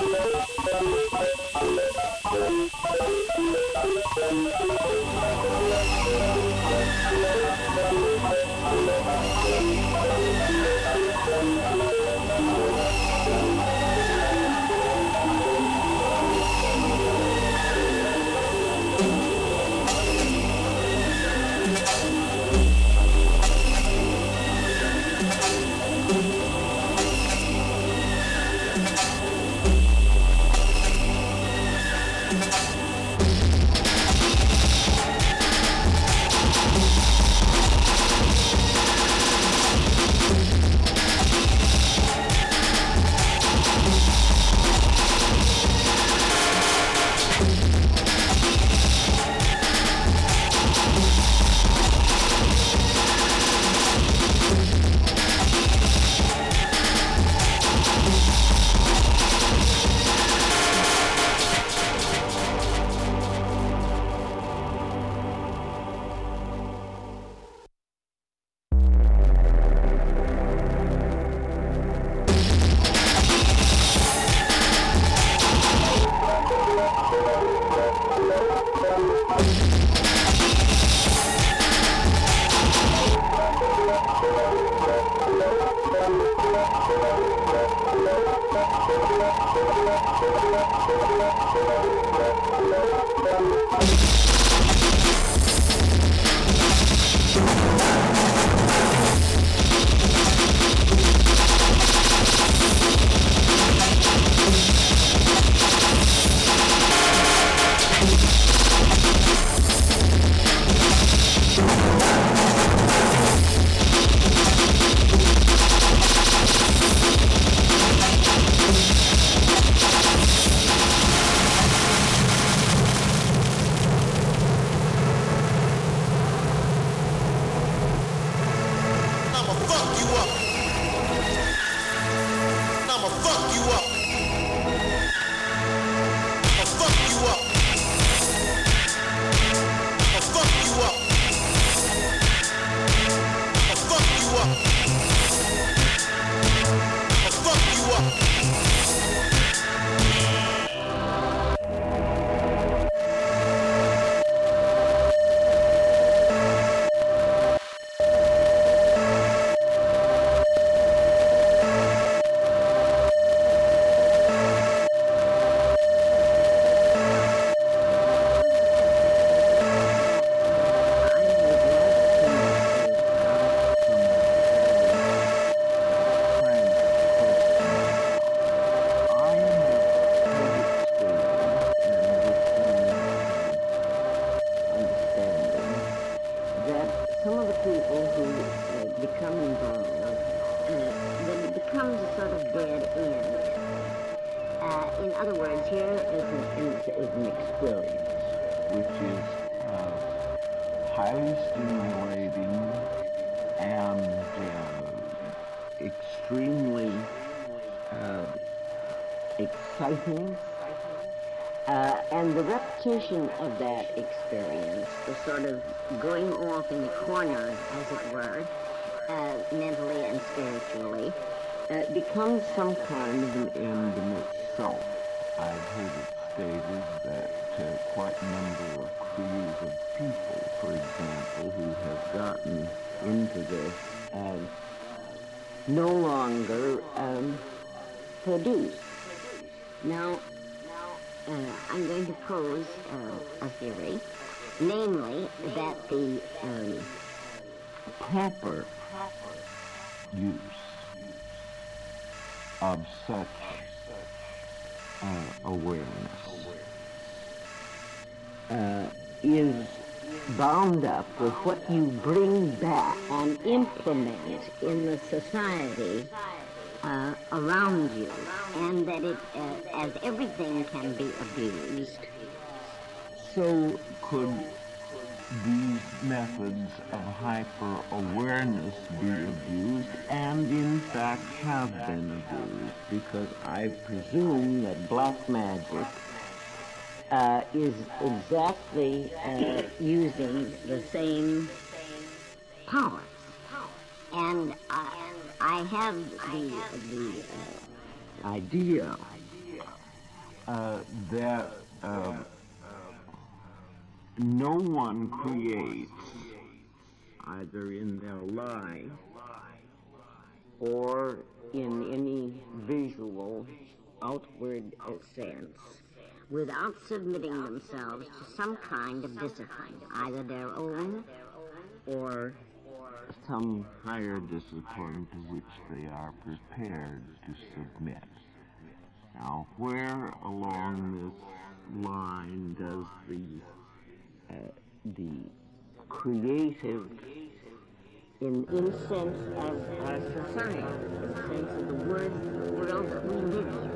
In other words, here is an experience which is highly stimulating and extremely exciting. and the repetition of that experience, the sort of going off in the corner, as it were, mentally and spiritually, becomes some kind of an end in itself. I've heard it stated that quite a number of crews of people, for example, who have gotten into this no longer produce. Now, I'm going to pose a theory, namely that the proper use of such awareness is bound up with what you bring back and implement in the society around you, and that it, as everything can be abused. So could these methods of hyper-awareness be abused, and in fact have been abused, because I presume that black magic is exactly using the same power. And I have the idea that no one creates, either in their life or in any visual outward sense, without submitting themselves to some kind of discipline, either their own or some higher discipline to which they are prepared to submit. Now, where along this line does the creative, in sense of our society, in the sense of the world that we live in,